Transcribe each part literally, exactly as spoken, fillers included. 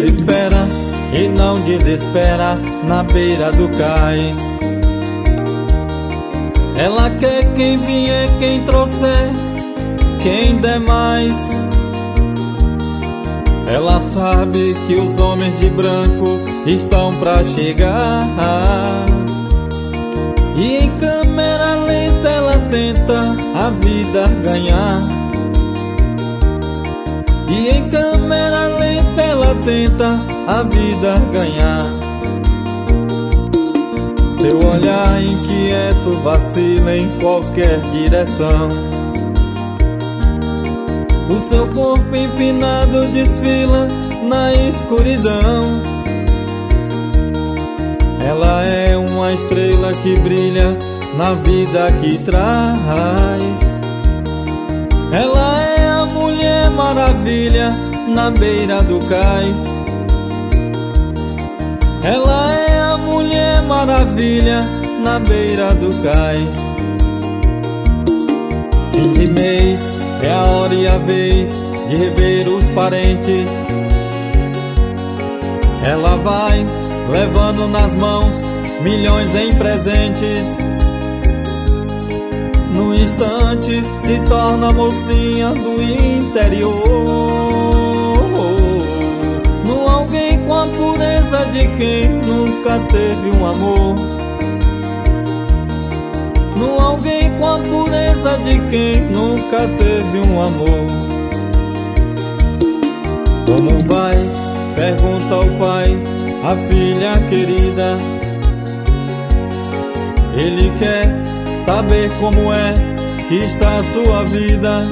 Espera e não desespera na beira do cais. Ela quer quem vier, quem trouxer, quem der mais. Ela sabe que os homens de branco estão pra chegar. E em câmera lenta ela tenta a vida ganhar. E em câmera lenta ela tenta a vida ganhar. Seu olhar inquieto vacila em qualquer direção. O seu corpo empinado desfila na escuridão. Ela é uma estrela que brilha na vida que traz. Ela é a Mulher Maravilha na beira do cais. Ela é a Mulher Maravilha na beira do cais. Fim de mês é a hora e a vez de rever os parentes. Ela vai levando nas mãos milhões em presentes. No instante se torna mocinha do interior. No alguém com a pureza de quem nunca teve um amor. No alguém com a pureza de quem nunca teve um amor. Como vai? Pergunta ao pai, a filha querida. Ele quer saber como é que está a sua vida.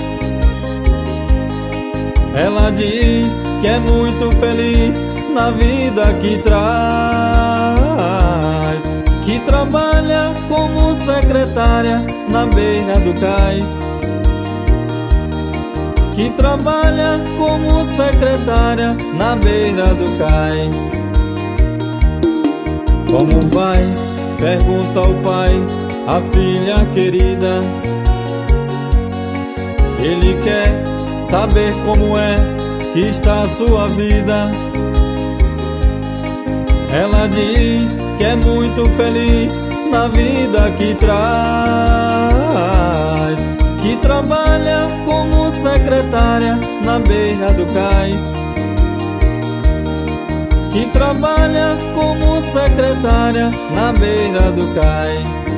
Ela diz que é muito feliz na vida que traz, que trabalha como secretária na beira do cais. Que trabalha como secretária na beira do cais. Como vai? Pergunta ao pai, a filha querida. Ele quer saber como é que está a sua vida. Ela diz que é muito feliz na vida que traz, que trabalha como secretária na beira do cais. Que trabalha como secretária na beira do cais.